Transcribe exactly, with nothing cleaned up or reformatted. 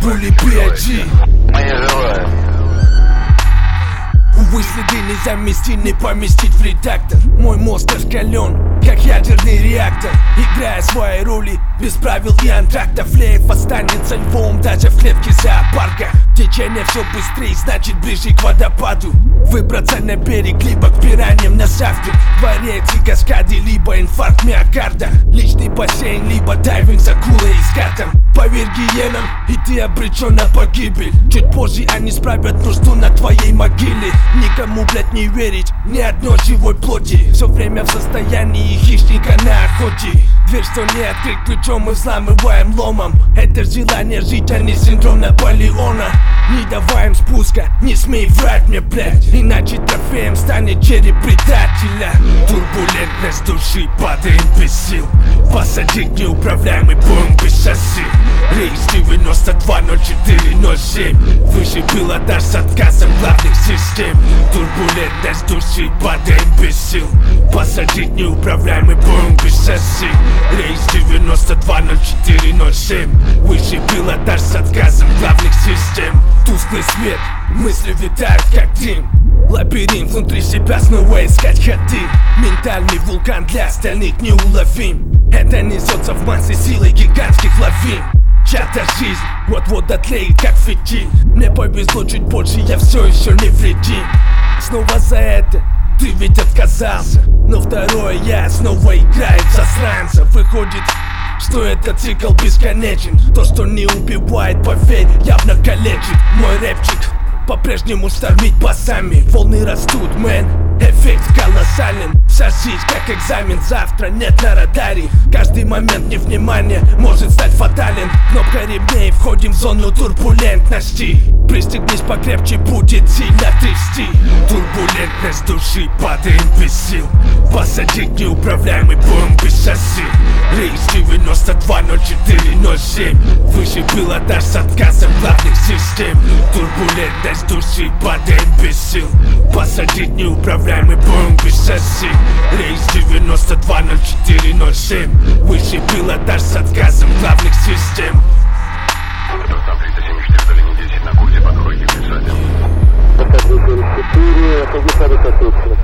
Були би ай джи. Мы не желаем. Увы, следы незаместим, не поместить в редактор. Мой мозг раскален, как ядерный реактор. Играя свои роли, без правил и антрактов. Лев останется львом даже в клетке зоопарка. Течение все быстрее, значит ближе к водопаду. Выбраться на берег, либо к пираньям на шахте. Дворец и каскады, либо инфаркт миокарда. Личный бассейн, либо дайвинг с акулой и скатом. Поверь гиенам, и ты обречен на погибель. Чуть позже они справят нужду на твоей могиле. Никому, блять, не верить, ни одной живой плоти. Все время в состоянии хищника на охоте. Дверь, что не открыть ключом, мы взламываем ломом. Это желание жить, а не синдром Наполеона. Не давай им спуска, не смей врать мне, блять, иначе трофеем станет череп предателя. Турбулентность души, падаем без сил. Посадить неуправляемый Боинг без шасси. Рейс девяносто два ноль четыре ноль семь. Выше пилотаж с отказом главных систем. Турбулентность души, падаем без сил. Посадить неуправляемый Боинг без шасси. Рейс девяносто два ноль четыре ноль семь. Выше пилотаж с отказом главных систем. Тусклый свет, мысли витают как дым. Лабиринт внутри себя снова искать ходы. Ментальный вулкан для остальных неуловим. Это несется в массе силой гигантских лавин. Чья-то жизнь вот-вот дотлеет как фитиль. Мне повезло чуть больше, я все еще не вредим. Снова за это ты ведь отказался. Но второе я снова играет засранца. Выходит, что этот цикл бесконечен. То, что не убивает, поверь, явно калечит. Мой рэпчик по-прежнему штормит басами. Волны растут, мэн, эффект колоссален. Вся жизнь как экзамен, завтра нет на радаре. Каждый момент невнимания может стать фатален. Кнопка ремней, входим в зону турбулентности. Пристегнись покрепче, будет сильно трясти. Турбулентность души, падаем без сил. Посадить неуправляемый Боинг без шасси. Рейс девяносто два ноль четыре ноль семь. Выше пилотаж с отказом главных систем. Турбулентность души, падаем без сил. Посадить неуправляемый Боинг без шасси. Рейс девяносто два ноль четыре ноль семь. Выше пилотаж с отказом главных систем. Там триста семьдесят четыре долине десять на курсе подходит к писателю. четыре, это где-то